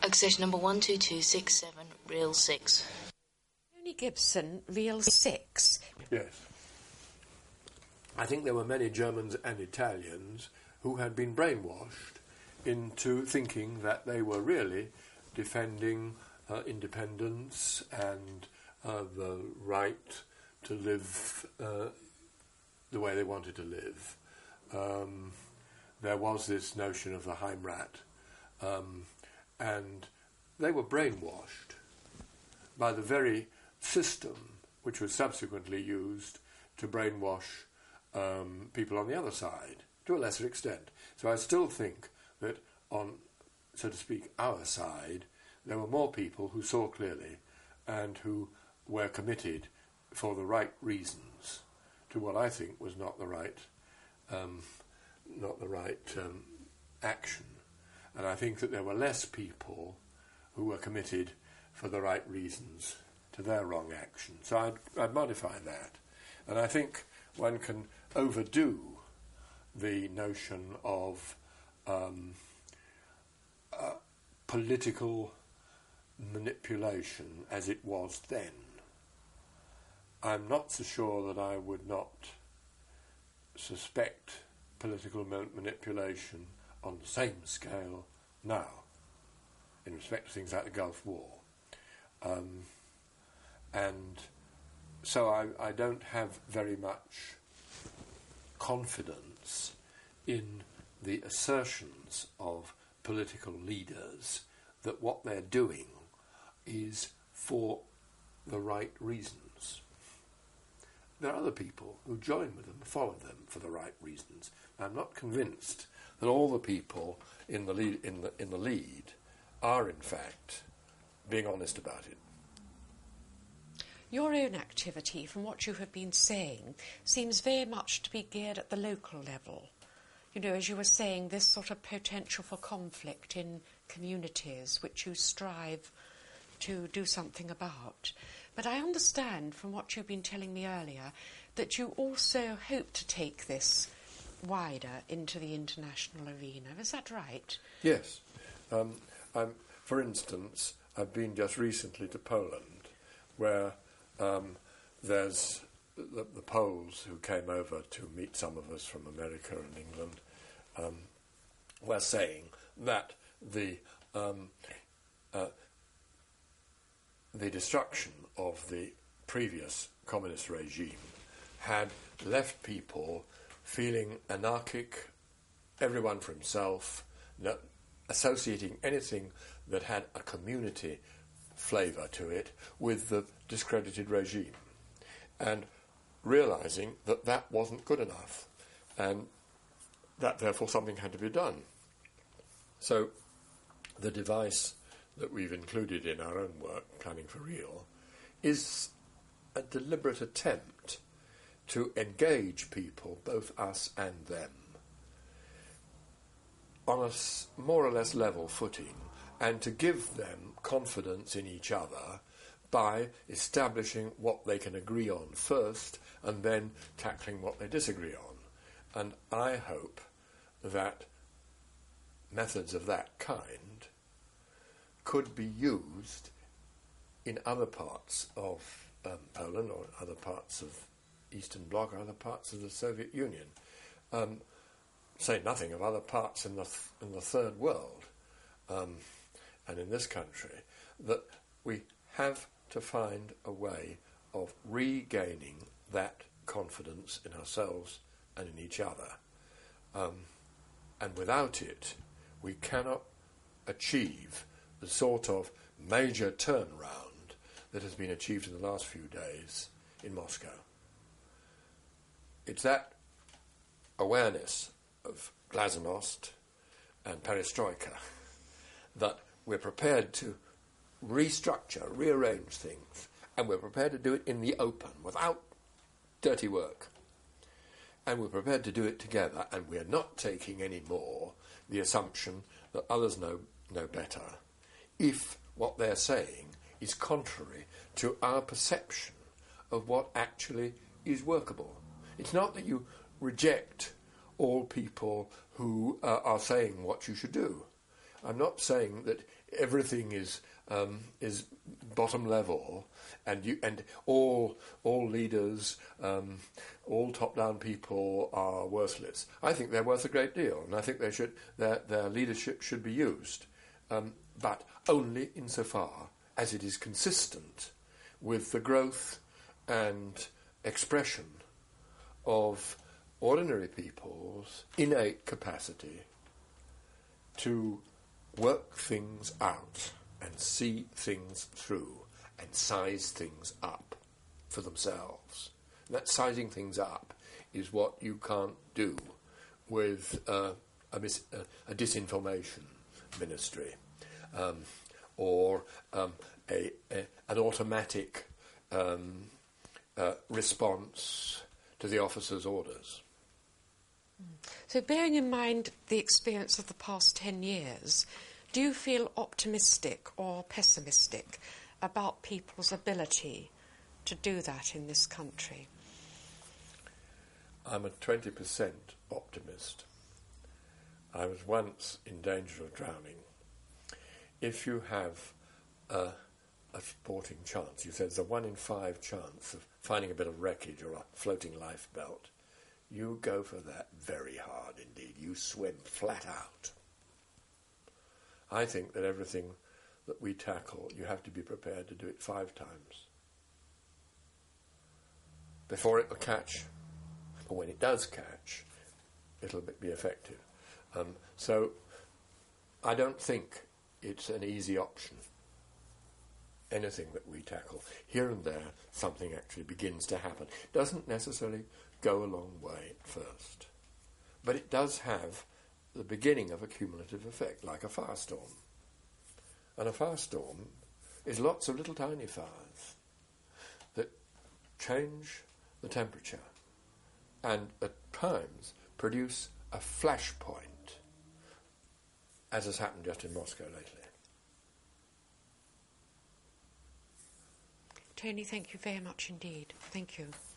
Accession number 12267, reel 6. Tony Gibson, reel 6. Yes. I think there were many Germans and Italians who had been brainwashed into thinking that they were really defending independence and the right to live the way they wanted to live. There was this notion of the Heimrat, and they were brainwashed by the very system which was subsequently used to brainwash people on the other side, to a lesser extent. So I still think that on, so to speak, our side, there were more people who saw clearly and who were committed for the right reasons to what I think was not the right action. And I think that there were less people who were committed for the right reasons to their wrong action. So I'd modify that. And I think one can overdo the notion of political manipulation as it was then. I'm not so sure that I would not suspect political manipulation on the same scale now, in respect to things like the Gulf War. And so I don't have very much confidence in the assertions of political leaders that what they're doing is for the right reasons. There are other people who join with them, follow them for the right reasons. I'm not convinced that all the people in the lead are in fact being honest about it. Your own activity, from what you have been saying, seems very much to be geared at the local level. You know, as you were saying, this sort of potential for conflict in communities which you strive to do something about. But I understand from what you've been telling me earlier that you also hope to take this wider into the international arena. Is that right? Yes. For instance, I've been just recently to Poland, where there's the Poles who came over to meet some of us from America and England were saying that the destruction of the previous communist regime had left people feeling anarchic, everyone for himself, associating anything that had a community flavour to it with the discredited regime, and realising that that wasn't good enough, and that therefore something had to be done. So the device that we've included in our own work, Planning for Real, is a deliberate attempt to engage people, both us and them, on a more or less level footing, and to give them confidence in each other by establishing what they can agree on first and then tackling what they disagree on. And I hope that methods of that kind could be used in other parts of Poland or other parts of Eastern Bloc or other parts of the Soviet Union. Say nothing of other parts in the Third World and in this country, that we have to find a way of regaining that confidence in ourselves and in each other. And without it, we cannot achieve the sort of major turnaround that has been achieved in the last few days in Moscow. It's that awareness of glasnost and perestroika that we're prepared to restructure, rearrange things, and we're prepared to do it in the open, without dirty work. And we're prepared to do it together, and we're not taking any more the assumption that others know better, if what they're saying is contrary to our perception of what actually is workable. It's not that you reject all people who are saying what you should do. I'm not saying that everything is bottom level, and all leaders, all top-down people are worthless. I think they're worth a great deal, and I think their leadership should be used, but only insofar as it is consistent with the growth and expression of ordinary people's innate capacity to work things out and see things through and size things up for themselves. And that sizing things up is what you can't do with a disinformation ministry or an automatic response to the officer's orders. So bearing in mind the experience of the past 10 years, do you feel optimistic or pessimistic about people's ability to do that in this country? I'm a 20% optimist. I was once in danger of drowning. If you have a sporting chance, you said there's a 1 in 5 chance of finding a bit of wreckage or a floating lifebelt, you go for that very hard indeed. You swim flat out. I think that everything that we tackle, you have to be prepared to do it 5 times before it will catch. But when it does catch, it'll be effective. So I don't think it's an easy option, anything that we tackle. Here and there, something actually begins to happen. It doesn't necessarily go a long way at first, but it does have the beginning of a cumulative effect, like a firestorm. And a firestorm is lots of little tiny fires that change the temperature and at times produce a flashpoint, as has happened just in Moscow lately. Tony, thank you very much indeed. Thank you.